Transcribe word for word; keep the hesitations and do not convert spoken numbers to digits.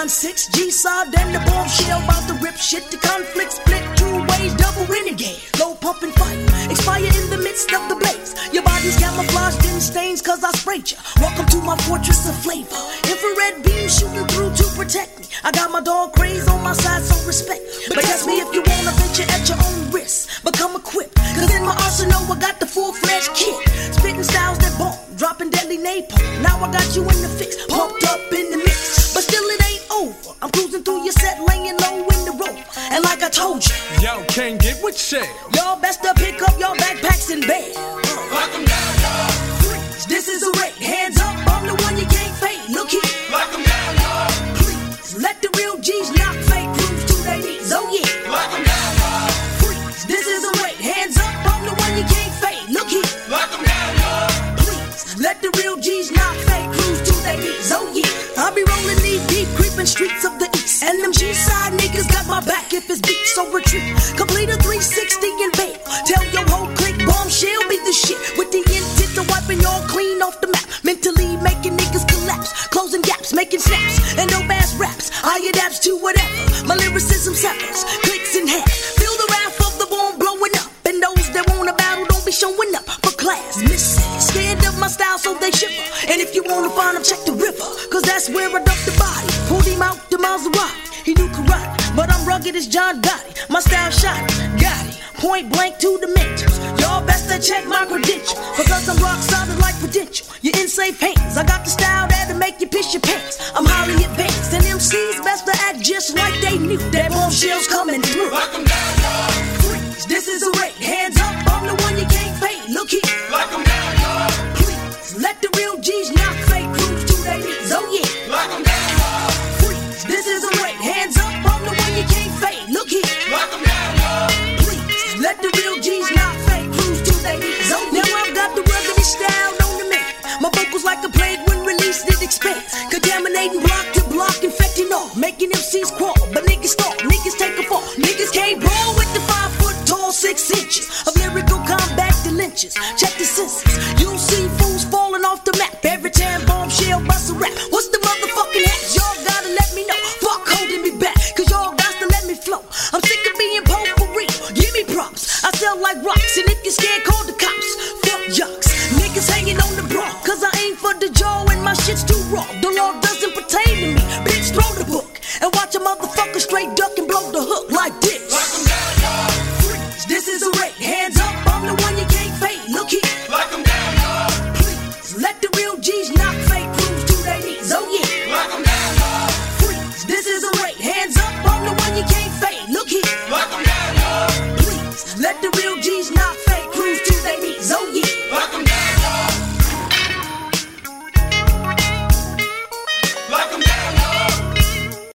nine six, G-Sod and the bombshell about to rip shit. The conflict split two ways, double renegade. Low pumping fire, expire in the midst of the blaze. Your body's camouflaged in stains cause I sprayed ya. Welcome to my fortress of flavor. Infrared beam shooting through to protect me. I got my dog craze on my side, so respect. But test me if you wanna venture at your own risk. Become equipped, cause in my arsenal I got the full-fledged kit. Spitting styles that bomb, dropping deadly napalm. Now I got you in the fix, pumped up in the mix. But still it ain't over. I'm cruising through your set, laying low in the rope. And like I told you, yo, can't get with shit. Y'all best to pick up your backpacks in bed. Lock 'em down, y'all. Freeze, this is a raid. Hands up, I'm the one you can't fade. Look here. Lock 'em down, y'all. Please, let the real G's knock fake crews to their knees. Oh yeah. Lock 'em down, y'all. Freeze, this is a raid. Hands up, I'm the one you can't fade. Look here. Lock 'em down, y'all. Please, let the real G's knock fake crews to their knees. Oh yeah. I'll be rolling knee deep, creeping streets of the east. And them G-side niggas got my back if it's beat, so retreat. Complete a three sixty and bail. Tell your whole clique bombshell be the shit. With the intent of wiping y'all clean off the map. Mentally making niggas collapse. Closing gaps, making snaps. And no bass raps. I adapts to whatever. My lyricism severs, clicks in half. Feel the wrath of the bomb blowing up. And those that wanna battle don't be showing up for class. Missing, scared of my style so they shiver. And if you wanna find them, check the river. Cause that's where I dumped the body. Pulled him out the Maserati. He knew karate, but I'm rugged as John Gotti. My style shot, got it. Point blank to the mentors. Y'all best to check my credentials. Because I'm rock solid like Prudential. You're in safe hands. I got the style that'll make you piss your pants. I'm highly advanced. And M Cs best to act just like they knew that bombshells coming through. Lock 'em down, y'all. Freeze, this is a raid. Hands up, I'm the one you can't fade. Look here. Lock 'em down, y'all. Please, let the real G's knock fake crews to their knees. Oh yeah. Lock 'em down, y'all. Freeze, this is a raid. Hands up, I'm the one you can't fade. Look here. Lock 'em down, y'all. Please, let the real G's knock fake crews to their knees. Oh, now I've got the ruggedest style on the man. My vocals like a plague when released it expands. Contaminating block to block, infecting all. Making M Cs crawl, but niggas stall. Niggas take a fall. Niggas can't brawl with the five foot tall, six inches of lyrical combat to lynches. Check the senses. You'll see fools falling off the map every time bombshell bust a rap. What's the motherfucking hats? Y'all gotta let me know. Fuck holding me back, cause y'all got to let me flow. I'm sick of being po for real. Give me props. I sell like rocks, and if you're scared, call the cops. Fuck yucks. Niggas hanging on the bra, cause I aim for the jaw and my shit's too raw. The law doesn't pertain to me. Bitch, throw the book and watch a motherfucker straight duck and blow the hook like this. Lock 'em down, y'all. Freeze, this is a raid. Hands up, I'm the one you can't fade. Look here. Lock 'em down, y'all. Please, let the real G's knock fake crews to their knees. Oh yeah. Lock 'em down, y'all. Freeze, this is a raid. Hands up, I'm the one you can't fade. Look here. Lock 'em down, y'all. Please, let the real